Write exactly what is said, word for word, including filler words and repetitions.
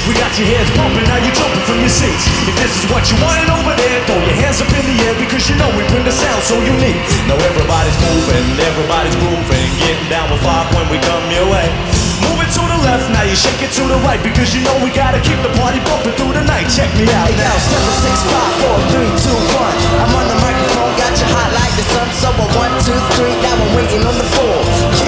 We got your heads bumping, now you're jumping from your seats. If this is what you wanted over there, throw your hands up in the air, because you know we bring the sound so unique. Now everybody's moving, everybody's grooving, getting down with five when we come your way. Move it to the left, now you shake it to the right, because you know we gotta keep the party bumping through the night. Check me out Hey yo, now. seven, six, five, four, three, two, one. I'm on the microphone, got you hot like the sun. So a one, two,